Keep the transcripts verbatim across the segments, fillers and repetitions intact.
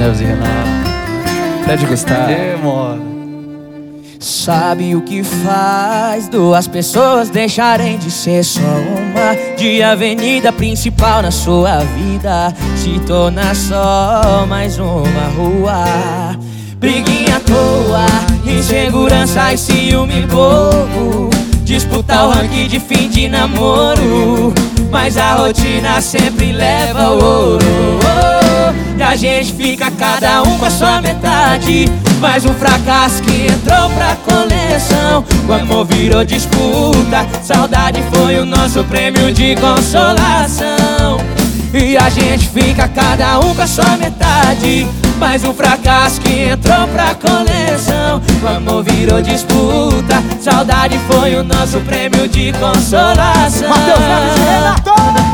Neves e Renato, Fred Gustavo. É, mano. Sabe o que faz duas pessoas deixarem de ser só uma? De avenida principal na sua vida se tornar só mais uma rua. Briguinha à toa, insegurança e ciúme bobo. Disputar o ranking de fim de namoro, mas a rotina sempre leva o ouro. E a gente fica cada um com a sua metade, mais um fracasso que entrou pra coleção. O amor virou disputa, saudade foi o nosso prêmio de consolação. E a gente fica cada um com a sua metade, mais um fracasso que entrou pra coleção. O amor virou disputa, saudade foi o nosso prêmio de consolação. Matheus Neves e Renato!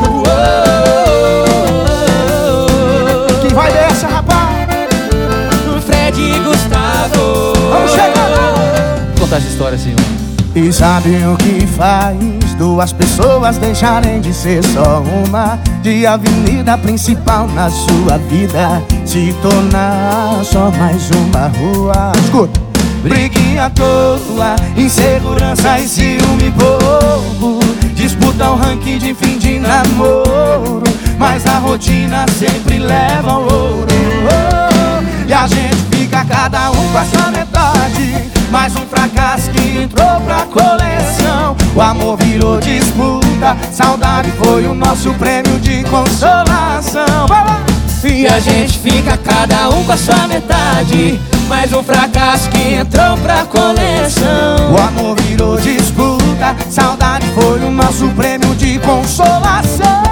Quem vai dessa, rapaz? Fred e Gustavo. Vamos chegar lá! Vou contar essa história assim, mano. E sabe o que faz duas pessoas deixarem de ser só uma? De avenida principal na sua vida se tornar só mais uma rua. Escuta! Briguinha à toa, insegurança e ciúme bobo. Disputa o ranking de fim de namoro, mas a rotina sempre leva o ouro. E a gente fica cada um com a sua metade, mais um fracasso que entrou pra coleção. O amor virou disputa, saudade foi o nosso prêmio de consolação. Vai lá! E a gente fica cada um com a sua metade, mais um fracasso que entrou pra coleção. O amor virou disputa, saudade foi o nosso prêmio de consolação.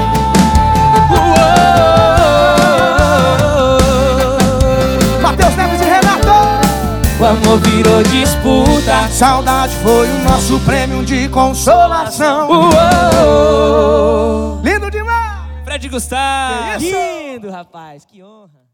Matheus Neves e Renato! O amor virou disputa, Saudade foi o nosso prêmio de consolação. Uou! Lindo demais! Fred Gustavo. Que isso? Lindo, rapaz, que honra.